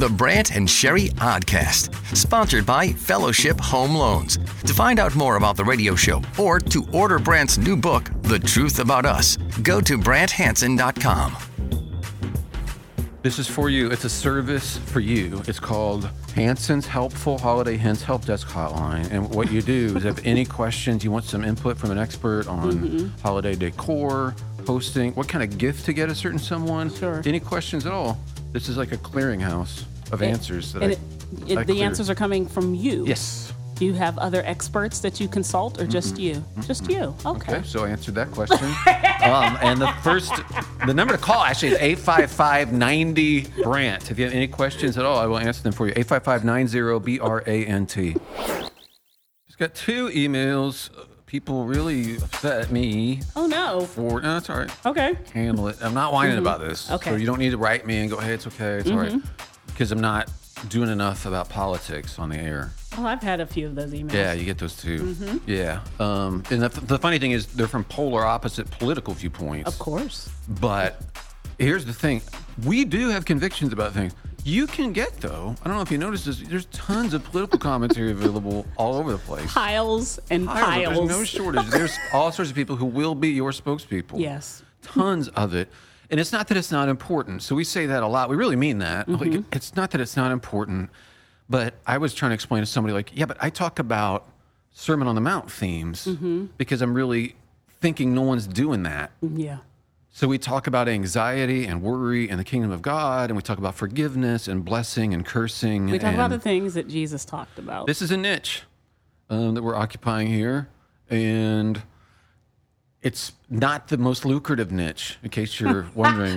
the Brant and Sherry Oddcast, sponsored by Fellowship Home Loans. To find out more about the radio show or to order Brant's new book, The Truth About Us, go to BrantHansen.com. This is for you. It's a service for you. It's called Hansen's Helpful Holiday Hints Help Desk Hotline. And what you do is, if any questions, you want some input from an expert on holiday decor, hosting, what kind of gift to get a certain someone, any questions at all, this is like a clearinghouse of answers. The answers are coming from you? Yes. Do you have other experts that you consult, or just you? Just you. Okay. So I answered that question. And the number to call actually is 855-90-BRANT. If you have any questions at all, I will answer them for you. 855-90-BRANT. Just got 2 emails. People really upset at me. Oh, no. No, it's all right. Okay. Handle it. I'm not whining about this. Okay. So you don't need to write me and go, hey, it's okay. It's all right. Because I'm not doing enough about politics on the air. Oh, I've had a few of those emails. Yeah, you get those too. Yeah. And the funny thing is, they're from polar opposite political viewpoints. Of course. But here's the thing. We do have convictions about things. You can get, though, I don't know if you noticed this, there's tons of political commentary available all over the place. Piles and piles. There's no shortage. There's all sorts of people who will be your spokespeople. Yes. Tons of it. And it's not that it's not important. So we say that a lot. We really mean that. Like, it's not that it's not important. But I was trying to explain to somebody, like, yeah, but I talk about Sermon on the Mount themes because I'm really thinking no one's doing that. Yeah. So we talk about anxiety and worry and the kingdom of God, and we talk about forgiveness and blessing and cursing. We talk about the things that Jesus talked about. This is a niche that we're occupying here, and it's not the most lucrative niche, in case you're wondering.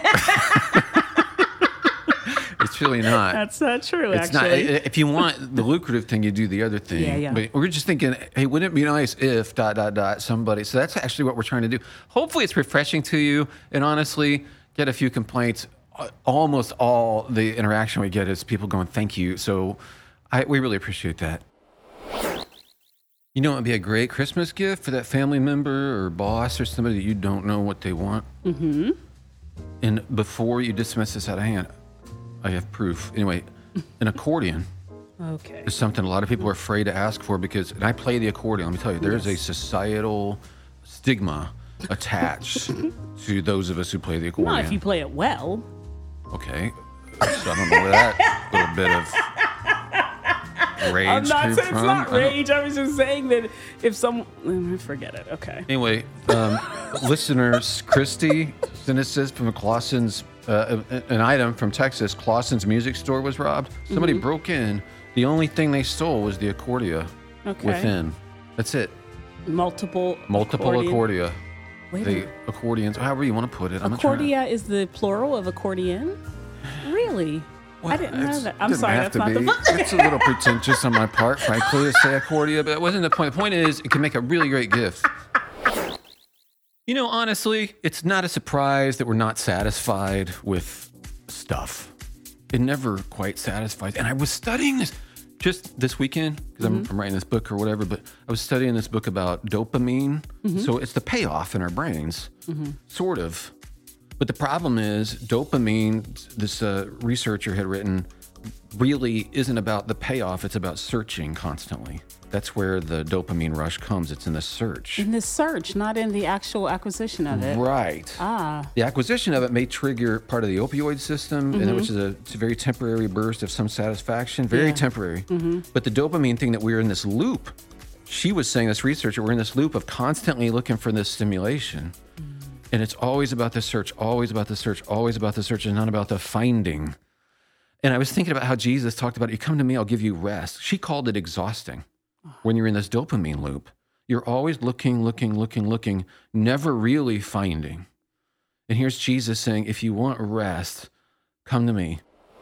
It's really not. That's not true, it's actually. Not. If you want the lucrative thing, you do the other thing. Yeah. But we're just thinking, hey, wouldn't it be nice if ... somebody. So that's actually what we're trying to do. Hopefully it's refreshing to you. And honestly, get a few complaints. Almost all the interaction we get is people going, thank you. So we really appreciate that. You know, it would be a great Christmas gift for that family member or boss or somebody that you don't know what they want. And before you dismiss this out of hand, I have proof. Anyway, an accordion is something a lot of people are afraid to ask for because, and I play the accordion. Let me tell you, there's a societal stigma attached to those of us who play the accordion. Not if you play it well. Okay. So I don't know where that little bit of rage I'm not came saying from. it's not rage. I was just saying that if someone... Forget it. Okay. Anyway, listeners, Christy sent us this from Clausen's, an item from Texas. Clausen's music store was robbed. Somebody broke in. The only thing they stole was the accordia within. That's it. Multiple accordia. Wait the accordions, however you want to put it. Accordia is the plural of accordion? Really? Well, I didn't know that. I'm sorry, that's not the point. It's a little pretentious on my part, frankly, to say accordia, but that wasn't the point. The point is, it can make a really great gift. You know, honestly, it's not a surprise that we're not satisfied with stuff. It never quite satisfies. And I was studying this just this weekend, because I'm writing this book or whatever, but I was studying this book about dopamine. So it's the payoff in our brains, sort of. But the problem is dopamine, this researcher had written, really isn't about the payoff. It's about searching constantly. That's where the dopamine rush comes. It's in the search. In the search, not in the actual acquisition of it. Right. The acquisition of it may trigger part of the opioid system, and which is it's a very temporary burst of some satisfaction. Very temporary. But the dopamine thing that we're in this loop, she was saying, this researcher, we're in this loop of constantly looking for this stimulation. And it's always about the search, always about the search, always about the search, and not about the finding. And I was thinking about how Jesus talked about, you come to me, I'll give you rest. She called it exhausting when you're in this dopamine loop. You're always looking, never really finding. And here's Jesus saying, if you want rest, come to me.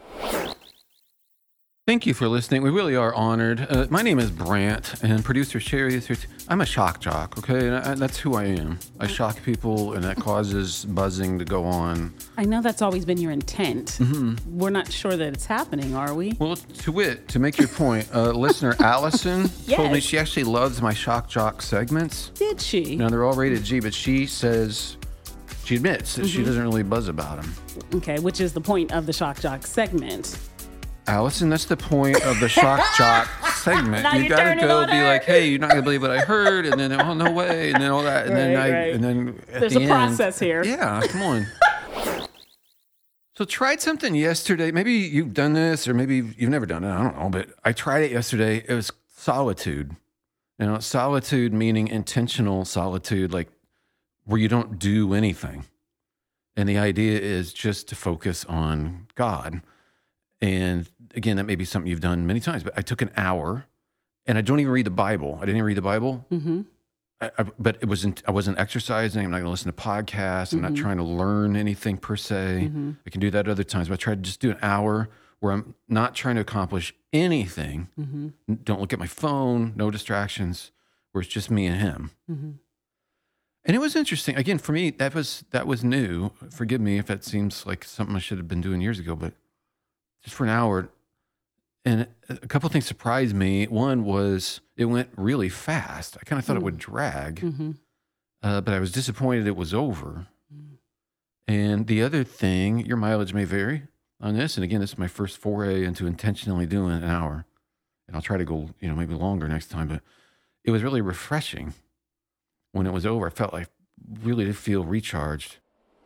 Thank you for listening. We really are honored. My name is Brant, and producer Sherry is here. I'm a shock jock, okay? And that's who I am. I shock people, and that causes buzzing to go on. I know that's always been your intent. We're not sure that it's happening, are we? Well, to make your point, listener Allison told me she actually loves my shock jock segments. Did she? Now, they're all rated G, but she says, she admits that she doesn't really buzz about them. Okay, which is the point of the shock jock segment. Allison, that's the point of the shock jock segment. Now You you're gotta turning go on be her. like, hey, you're not gonna believe what I heard, and then oh no way, and then all that, and Right. and then at There's the a end, process here. Yeah, come on. So tried something yesterday. Maybe you've done this, or maybe you've never done it. I don't know, but I tried it yesterday. It was solitude. You know, solitude meaning intentional solitude, like where you don't do anything. And the idea is just to focus on God. And again, that may be something you've done many times, but I took an hour and I don't even read the Bible. I didn't even read the Bible. Mm-hmm. But I wasn't exercising. I'm not going to listen to podcasts. I'm not trying to learn anything per se. I can do that other times, but I tried to just do an hour where I'm not trying to accomplish anything. Don't look at my phone, no distractions, where it's just me and him. And it was interesting. Again, for me, that was new. Forgive me if that seems like something I should have been doing years ago, but just for an hour. And a couple of things surprised me. One was it went really fast. I kind of thought it would drag, but I was disappointed it was over. And the other thing, your mileage may vary on this. And again, this is my first foray into intentionally doing an hour. And I'll try to go, maybe longer next time. But it was really refreshing when it was over. I felt like really to feel recharged.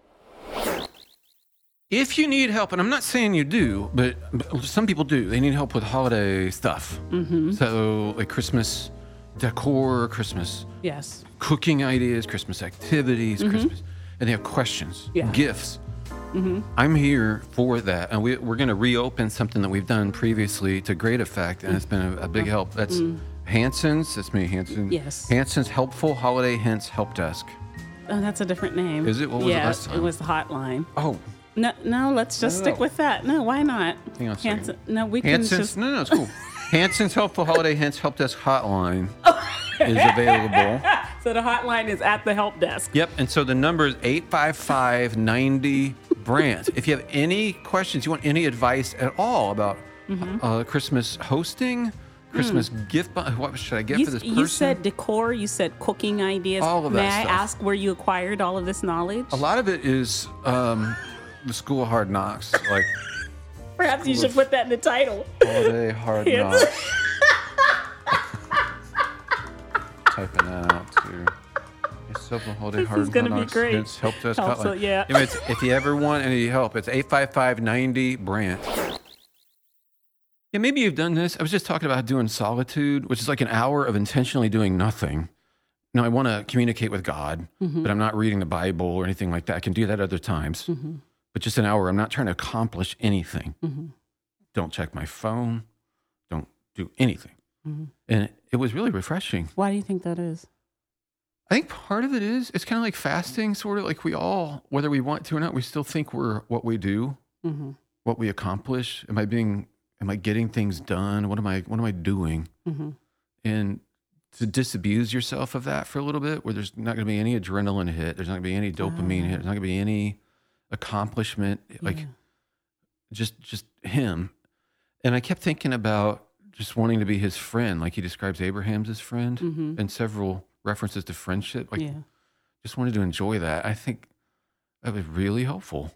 If you need help, and I'm not saying you do, but some people do. They need help with holiday stuff. So like Christmas decor, Christmas Yes. cooking ideas, Christmas activities, Christmas, and they have questions, Yeah. gifts. I'm here for that. And we're going to reopen something that we've done previously to great effect, and it's been a big help. That's Hanson's. That's me, Hanson. Yes. Hanson's Helpful Holiday Hints Help Desk. Oh, that's a different name. Is it? What was it last time? It was the hotline. Oh, No, let's just stick with that. No, why not? hang on a second. Hanson, no, we can Hanson's, just... no, it's cool. Hanson's Helpful Holiday Hints Help Desk Hotline is available. So the hotline is at the help desk. Yep, and so the number is 855-90-BRANT. If you have any questions, you want any advice at all about Christmas hosting, Christmas gift, what should I get for this person? You said decor, you said cooking ideas. All of that May I stuff. ask where you acquired all of this knowledge? A lot of it is the School of Hard Knocks, like Perhaps you should put that in the title. Holiday Hard Yes. Knocks. Typing that out too. It's Helpful Holiday This Hard is gonna be Knocks. great. It's Help Desk Helpful, Hotline. yeah. If you ever want any help, it's 855-90-BRANT. Yeah, maybe you've done this. I was just talking about doing solitude, which is like an hour of intentionally doing nothing. Now, I want to communicate with God, but I'm not reading the Bible or anything like that. I can do that other times. But just an hour, I'm not trying to accomplish anything. Don't check my phone. Don't do anything. And it was really refreshing. Why do you think that is? I think part of it is, it's kind of like fasting, sort of like we all, whether we want to or not, we still think we're what we do, what we accomplish. Am I getting things done? What am I doing? And to disabuse yourself of that for a little bit, where there's not going to be any adrenaline hit, there's not going to be any dopamine hit, there's not going to be any accomplishment, like just him. And I kept thinking about just wanting to be his friend, like he describes Abraham as his friend, and several references to friendship. Like, just wanted to enjoy that. I think that was really helpful.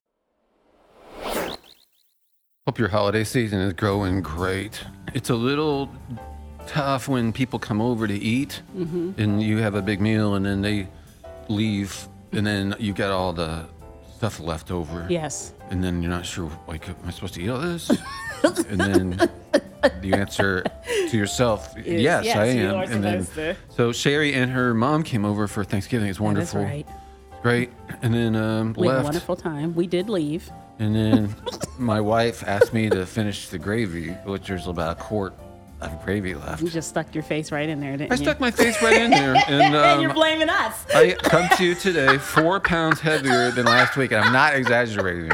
Hope your holiday season is going great. It's a little tough when people come over to eat and you have a big meal and then they leave and then you got all the stuff left over. Yes. And then you're not sure, like, am I supposed to eat all this? And then the answer to yourself, yes, I you am. are And then, supposed to. so Sherry and her mom came over for Thanksgiving. It's wonderful. That's right. Great. And then We had a left. wonderful time. We did leave. And then my wife asked me to finish the gravy, which there's about a quart of gravy left. You just stuck your face right in there, didn't I you? stuck my face right in there. And And you're blaming us. I come to you today 4 pounds heavier than last week, and I'm not exaggerating.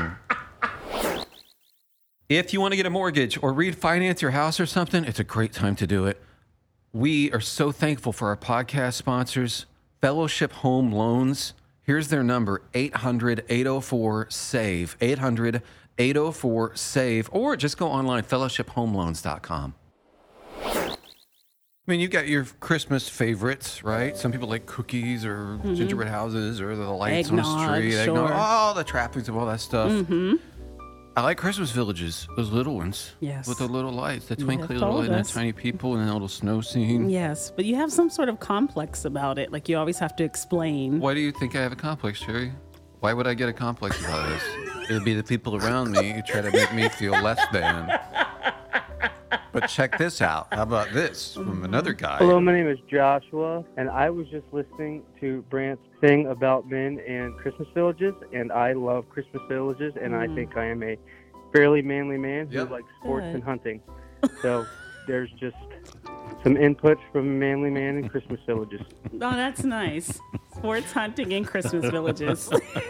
If you want to get a mortgage or refinance your house or something, it's a great time to do it. We are so thankful for our podcast sponsors, Fellowship Home Loans. Here's their number, 800-804-SAVE, 800-804-SAVE, or just go online, fellowshiphomeloans.com. I mean, you've got your Christmas favorites, right? Some people like cookies or gingerbread houses or the lights on Eggnog, the street, sure. all the trappings of all that stuff. I like Christmas villages, those little ones. Yes. With the little lights, the You twinkly have little told and the us. tiny people and the little snow scene. Yes, but you have some sort of complex about it. Like you always have to explain. Why do you think I have a complex, Sherry? Why would I get a complex about this? It would be the people around me who try to make me feel less than. But check this out. How about this from another guy? Hello, my name is Joshua, and I was just listening to Brant's thing about men and Christmas villages, and I love Christmas villages, and I think I am a fairly manly man who Yep. likes sports Good. and hunting. So there's just some input from a manly man in Christmas villages. Oh, that's nice. Sports, hunting, and Christmas villages.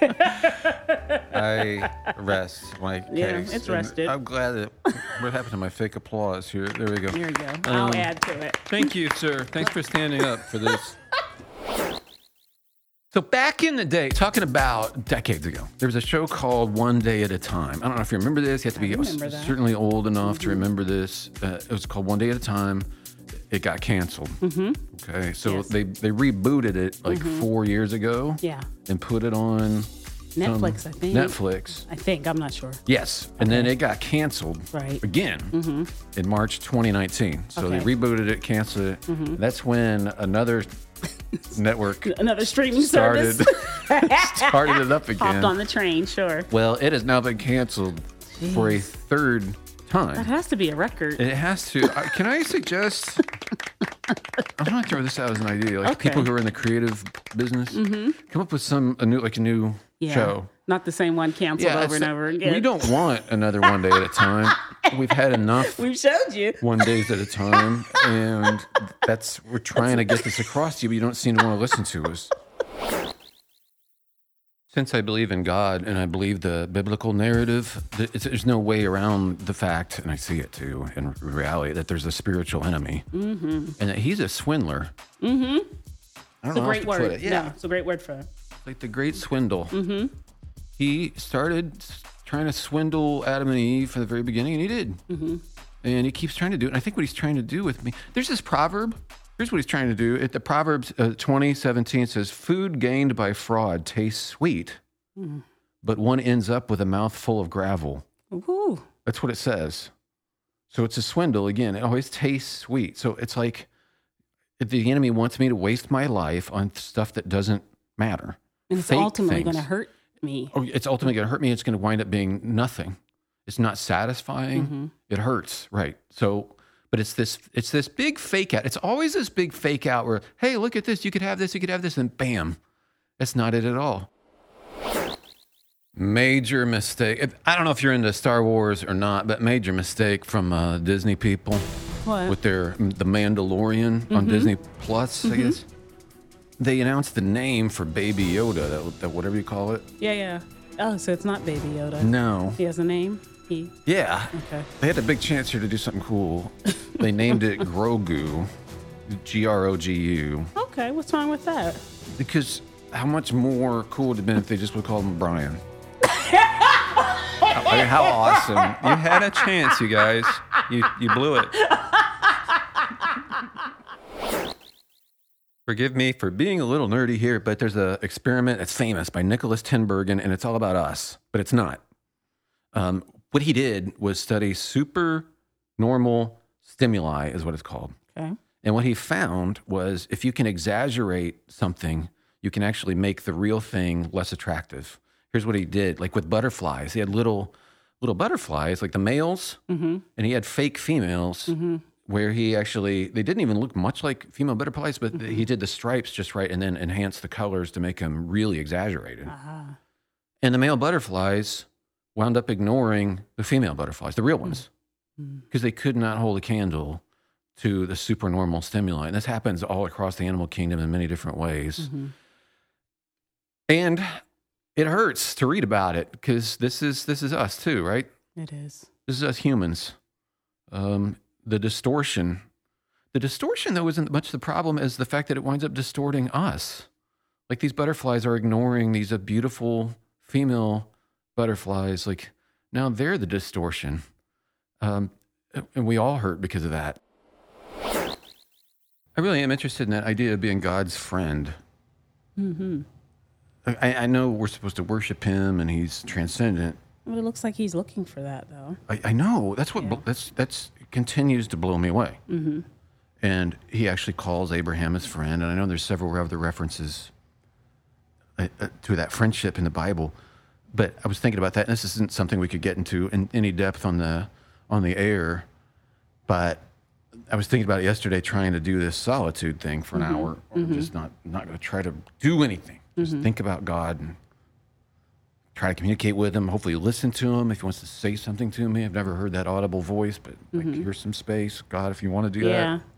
I rest my case. Yeah, it's And rested. I'm glad that. What happened to my fake applause here? There we go. Here you go. I'll add to it. Thank you, sir. Thanks for standing up for this. So back in the day, talking about decades ago, there was a show called One Day at a Time. I don't know if you remember this. You have to be remember that. certainly old enough to remember this. It was called One Day at a Time. It got canceled. Mm-hmm. Okay, so Yes. they rebooted it like 4 years ago. Yeah. And put it on Netflix, I think. Netflix. I think. I'm not sure. Yes, and then it got canceled Right. again in March 2019. So they Okay. rebooted it, canceled it. That's when another network Another streaming started service. started it up Hopped again. on the train, sure. Well, it has now been canceled for a third That time. has to be a record. It has to. Can I suggest? I'm going to throw this out as an idea. Like Okay. people who are in the creative business, come up with a new Yeah. show. Not the same one canceled over and it's- over again. We don't want another One Day at a Time. We've had enough We've showed you. one days at a time, and we're trying to get this across to you, but you don't seem to want to listen to us. Since I believe in God and I believe the biblical narrative, there's no way around the fact, and I see it too in reality, that there's a spiritual enemy, and that he's a swindler. I don't It's a know how great else to put word. it. Yeah, No, it's a great word for it. like the great swindle. He started trying to swindle Adam and Eve from the very beginning, and he did. And he keeps trying to do it. And I think what he's trying to do with me, there's this proverb. Here's what he's trying to do. The Proverbs 20:17 says, "Food gained by fraud tastes sweet, but one ends up with a mouthful of gravel." Ooh. That's what it says. So it's a swindle. Again, it always tastes sweet. So it's like the enemy wants me to waste my life on stuff that doesn't matter. And it's Fake ultimately things. going to hurt me. Oh, it's ultimately going to hurt me. It's going to wind up being nothing. It's not satisfying. It hurts, right? So, but it's this big fake out. It's always this big fake out where, hey, look at this. You could have this. You could have this, and bam, that's not it at all. Major mistake. I don't know if you're into Star Wars or not, but major mistake from Disney people What? with The Mandalorian on Disney Plus, I guess. They announced the name for Baby Yoda, that whatever you call it. Yeah. Oh, so it's not Baby Yoda. No. He has a name? He. Yeah. Okay. They had a big chance here to do something cool. They named it Grogu, Grogu, Okay, what's wrong with that? because how much more cool would it have been if they just would call him Brian? I mean, how awesome. You had a chance, you guys. You blew it. Forgive me for being a little nerdy here, but there's an experiment that's famous by Nicholas Tinbergen, and it's all about us, but it's not. What he did was study supernormal stimuli, is what it's called. Okay. And what he found was if you can exaggerate something, you can actually make the real thing less attractive. Here's what he did. Like with butterflies, he had little butterflies, like the males, and he had fake females where they didn't even look much like female butterflies, but he did the stripes just right and then enhanced the colors to make them really exaggerated. And the male butterflies wound up ignoring the female butterflies, the real ones, because they could not hold a candle to the supernormal stimuli. And this happens all across the animal kingdom in many different ways. And it hurts to read about it because this is us too, right? It is. This is us humans. The distortion, though, isn't much the problem as the fact that it winds up distorting us. Like these butterflies are ignoring these beautiful female butterflies. Like now they're the distortion. And we all hurt because of that. I really am interested in that idea of being God's friend. I know we're supposed to worship him and he's transcendent, Well, it looks like he's looking for that, though. I know. That's what Yeah. that's continues to blow me away. Mm-hmm. And he actually calls Abraham his friend, and I know there's several other references to that friendship in the Bible. But I was thinking about that, and this isn't something we could get into in any depth on the air. But I was thinking about it yesterday, trying to do this solitude thing for an hour, or just not going to try to do anything. Just think about God and try to communicate with him. Hopefully, listen to him if he wants to say something to me. I've never heard that audible voice, but like, here's some space, God, if you want to do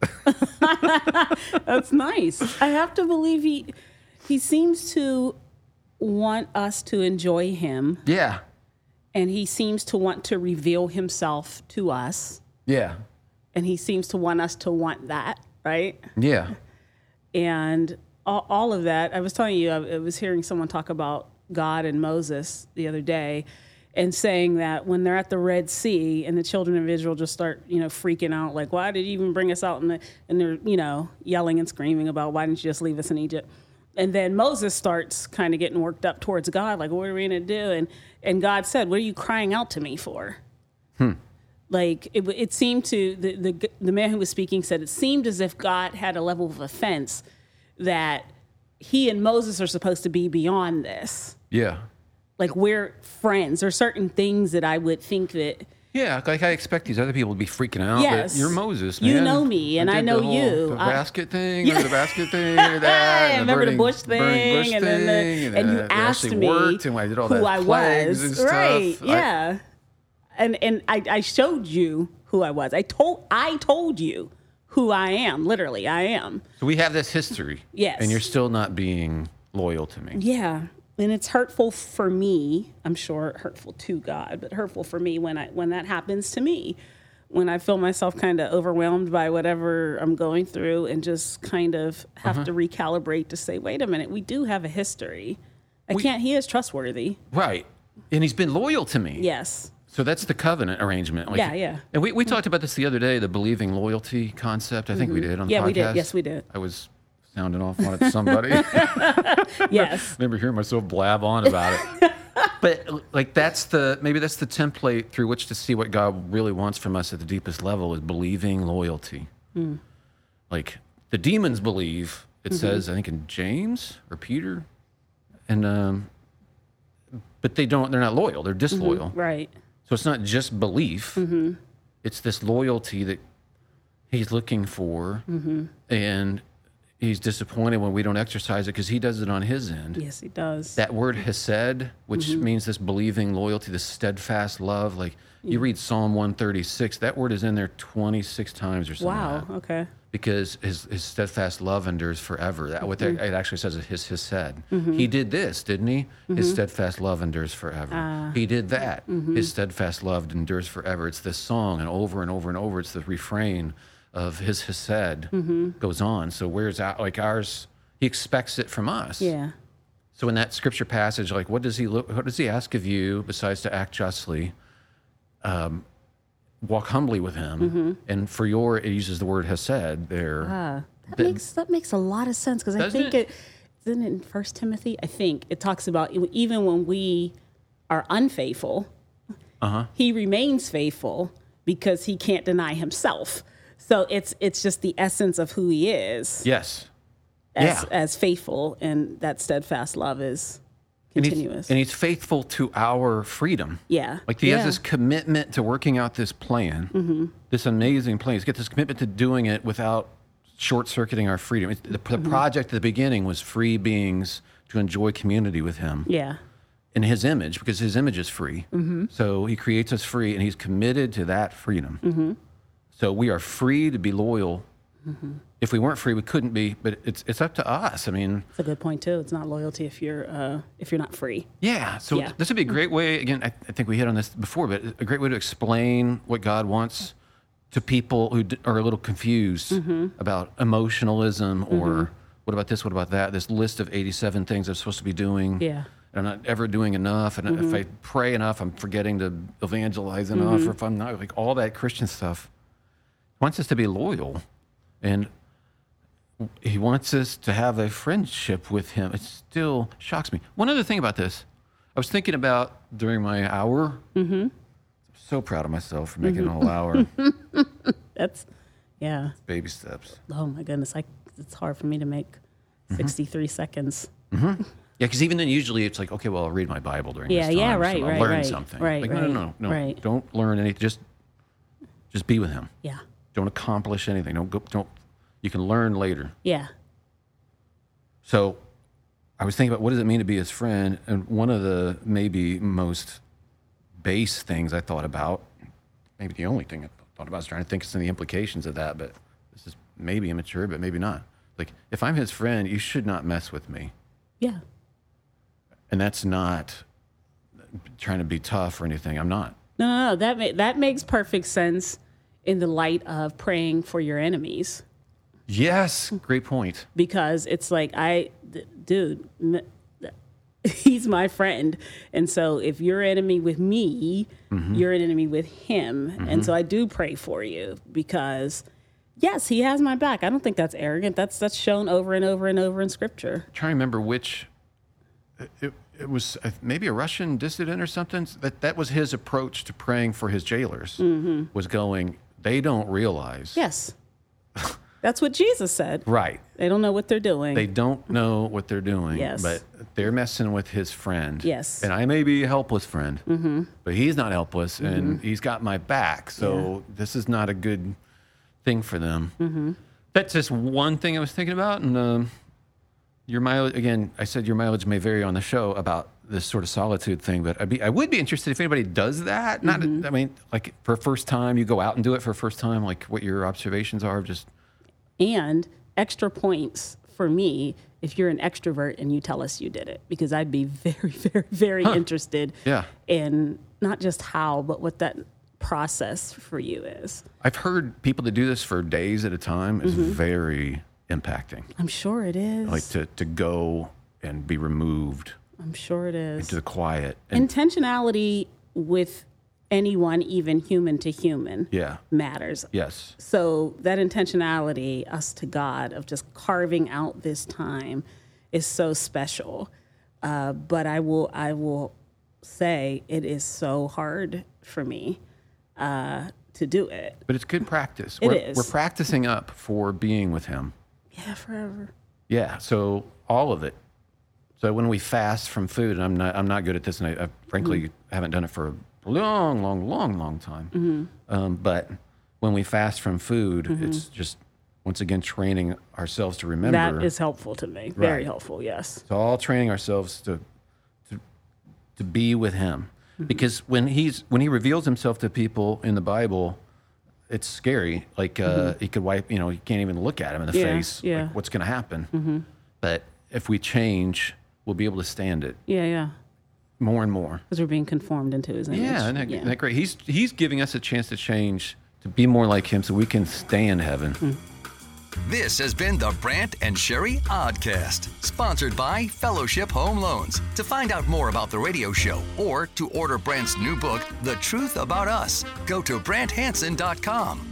Yeah. That's nice. I have to believe he seems to want us to enjoy him, that. Yeah, and he seems to want to reveal himself to us, yeah, and he seems to want us to want that, right? yeah. And all of that. I was telling you, I was hearing someone talk about God and Moses the other day, and saying that when they're at the Red Sea and the children of Israel just start, freaking out, like, why did you even bring us out? And they're, yelling and screaming about, why didn't you just leave us in Egypt? And then Moses starts kind of getting worked up towards God, like, what are we going to do? And God said, what are you crying out to me for? Like, it seemed to, the man who was speaking said, it seemed as if God had a level of offense that he and Moses are supposed to be beyond this. Yeah. Like, we're friends. There's certain things that I would think that... Yeah, like I expect these other people to be freaking out. Yes. But you're Moses, man. You know me, and I did know the whole, you. The basket thing, or the basket thing, or that. I and remember the bush burning thing, and then thing, and you it asked actually me worked, and I did all who that I plagues was. and Right, stuff. yeah. And I showed you who I was. I told you who I am. Literally, I am. So we have this history. Yes. And you're still not being loyal to me. Yeah. And it's hurtful for me. I'm sure hurtful to God, but hurtful for me when that happens to me. When I feel myself kind of overwhelmed by whatever I'm going through, and just kind of have to recalibrate to say, wait a minute, we do have a history. He is trustworthy. Right. And he's been loyal to me. Yes. So that's the covenant arrangement. Like, Yeah. And we talked about this the other day, the believing loyalty concept. I think we did on the podcast. Yeah, we did. Yes, we did. I was sounding off on it to somebody. Yes. I remember hearing myself blab on about it. But like maybe that's the template through which to see what God really wants from us at the deepest level, is believing loyalty. Like the demons believe, it says, I think in James or Peter, and but they're not loyal, they're disloyal. Right. So it's not just belief, it's this loyalty that he's looking for, and he's disappointed when we don't exercise it because he does it on his end. Yes, he does. That word hesed, which means this believing loyalty, this steadfast love. Like you read Psalm 136, that word is in there 26 times or something. Wow. Like that, Okay. because his steadfast love endures forever. It actually says it hesed. He did this, didn't he? His steadfast love endures forever. He did that. His steadfast love endures forever. It's this song, and over and over and over, it's the refrain of his hesed goes on. So where's like ours? He expects it from us. Yeah. So in that scripture passage, like what does he ask of you besides to act justly? Walk humbly with him, and it uses the word hesed there. That makes a lot of sense, because I think isn't it in 1 Timothy? I think it talks about even when we are unfaithful, he remains faithful because he can't deny himself. So it's just the essence of who he is. Yes. As faithful, and that steadfast love is continuous. And he's faithful to our freedom. Yeah. Like he has this commitment to working out this plan, this amazing plan. He's got this commitment to doing it without short-circuiting our freedom. The project at the beginning was free beings to enjoy community with him. Yeah. In his image, because his image is free. So he creates us free, and he's committed to that freedom. So we are free to be loyal. If we weren't free, we couldn't be. But it's up to us. I mean, it's a good point too. It's not loyalty if you're not free. Yeah. So this would be a great way. Again, I think we hit on this before, but a great way to explain what God wants to people who are a little confused about emotionalism, or what about this, what about that? This list of 87 things I'm supposed to be doing. Yeah. And I'm not ever doing enough. And if I pray enough, I'm forgetting to evangelize enough. Or if I'm not, like all that Christian stuff. He wants us to be loyal. And he wants us to have a friendship with him. It still shocks me. One other thing about this, I was thinking about during my hour. Mm-hmm. So proud of myself for making a whole hour. That's, yeah. Baby steps. Oh my goodness, it's hard for me to make 63 seconds. Yeah, because even then, usually it's like, okay, well, I'll read my Bible during this time. Right, so I'll right, learn right, something. right, like, right, no, right. Don't learn anything. Just be with Him. Yeah. Don't accomplish anything. Don't. You can learn later. Yeah. So I was thinking about what does it mean to be His friend, and one of the maybe most base things I thought about, maybe the only thing I thought about, is trying to think of some of the implications of that, but this is maybe immature, but maybe not. Like, if I'm His friend, you should not mess with me. Yeah. And that's not trying to be tough or anything. I'm not. No. That makes perfect sense in the light of praying for your enemies. Yes, great point. Because it's like, dude, he's my friend. And so if you're an enemy with me, you're an enemy with him. And so I do pray for you because, yes, he has my back. I don't think that's arrogant. That's shown over and over and over in Scripture. I'm trying to remember which, it was maybe a Russian dissident or something. That was his approach to praying for his jailers, was going, they don't realize. Yes. That's what Jesus said. Right. They don't know what they're doing. They don't know what they're doing. Yes. But they're messing with his friend. Yes. And I may be a helpless friend, but he's not helpless, and he's got my back. So this is not a good thing for them. That's just one thing I was thinking about. And your mileage, again, I said your mileage may vary on the show about this sort of solitude thing, but I would be interested if anybody does that. Not, I mean, like for a first time, you go out and do it for a first time, like what your observations are, just. And extra points for me if you're an extrovert and you tell us you did it, because I'd be very, very, very interested in not just how, but what that process for you is. I've heard people that do this for days at a time is very impacting. I'm sure it is. Like to go and be removed. I'm sure it is. Into the quiet. Intentionality with anyone, even human to human, matters. Yes. So that intentionality, us to God, of just carving out this time is so special. But I will say it is so hard for me to do it. But it's good practice. We're practicing up for being with Him. Yeah, forever. Yeah. So all of it. So when we fast from food, and I'm not good at this, and I frankly haven't done it for a long time. But when we fast from food, it's just, once again, training ourselves to remember. That is helpful to me. Very helpful, yes. It's all training ourselves to be with Him. Because when He reveals Himself to people in the Bible, it's scary. Like He could wipe, you can't even look at Him in the face. Yeah. Like, what's going to happen? But if we change, we'll be able to stand it. Yeah. More and more. Because we're being conformed into His image. Yeah, isn't that great? He's giving us a chance to change, to be more like Him so we can stay in heaven. This has been the Brant and Sherry Oddcast, sponsored by Fellowship Home Loans. To find out more about the radio show or to order Brant's new book, The Truth About Us, go to BrantHanson.com.